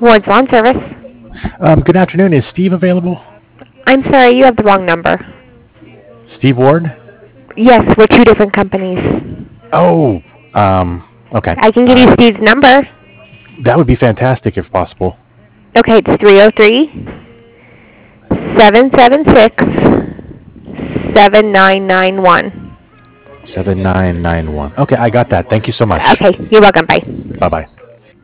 Ward's Lawn Service. Good afternoon. Is Steve available? I'm sorry, you have the wrong number. Steve Ward? Yes, we're two different companies. Oh, okay. I can give you Steve's number. That would be fantastic if possible. Okay, it's 303 776 7991. 7991. Okay, I got that. Thank you so much. Okay, you're welcome. Bye. Bye-bye.